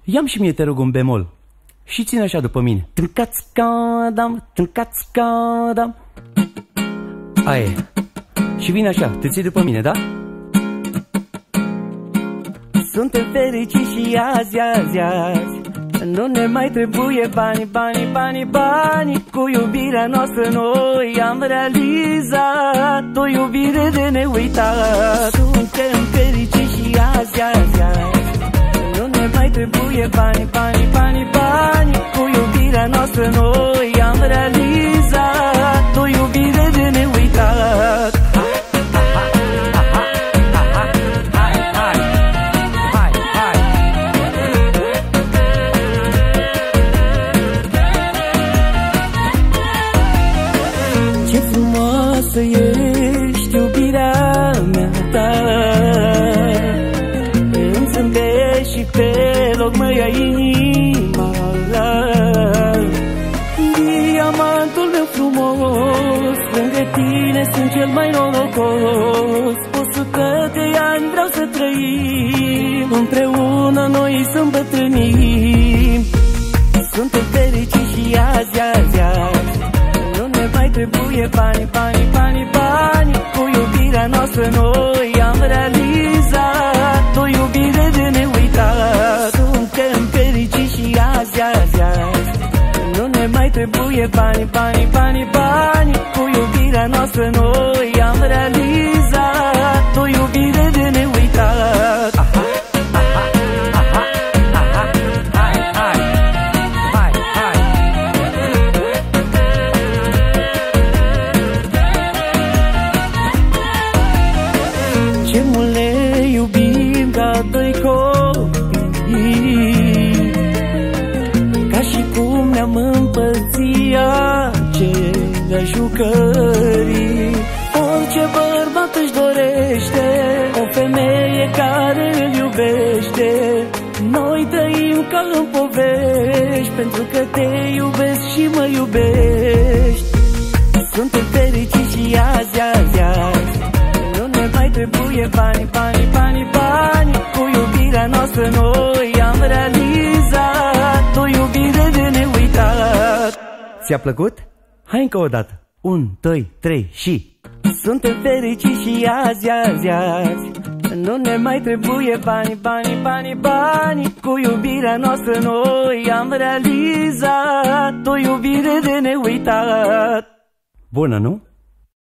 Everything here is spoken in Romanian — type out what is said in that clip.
Ia-mi și mie, te rog, un bemol și ține așa după mine. Tâncați-cadam, tâncați-cadam. Aia e. Și vine așa, te ții după mine, da? Suntem fericiți și azi, azi, azi. Nu ne mai trebuie bani, bani, bani, bani. Cu iubirea noastră noi am realizat o iubire de neuitat. Suntem fericiți și azi, azi, azi. Nu ne mai trebuie bani, bani, bani, bani. Cu iubirea noastră noi am realizat o iubire de neuitat. Ce frumoasă ești, iubirea mea ta. Îmi zâmbești și pe loc mă ia inima. Diamantul meu frumos, lângă tine sunt cel mai norocos. 100 de ani vreau să trăim, împreună noi să îmbătrânim. Suntem fericiți și azi, azi, azi. Nu ne mai trebuie bani, bani, bani, bani. Cu iubirea noastră noi am realizat o iubire de neuitat. Suntem fericiți și azi, azi, azi. Nu ne mai trebuie bani, bani, bani, bani. Cu iubirea noastră noi am realizat o iubire de neuitat. Ce mult ne iubim ca doi copii, ca și cum ne-am împărțit aceleași jucării. Orice bărbat își dorește o femeie care îl iubește. Noi trăim ca în povești, pentru că te iubesc și mă iubești. Suntem fericiți și azi, azi, azi. Nu ne mai trebuie bani, bani, bani, bani. Cu iubirea noastră noi am realizat o iubire de neuitat. Ți-a plăcut? Hai încă o dată. 1, 2, 3 și... Suntem fericiți și azi, azi, azi. Nu ne mai trebuie bani, bani, bani, bani. Cu iubirea noastră noi am realizat o iubire de neuitat. Bună, nu?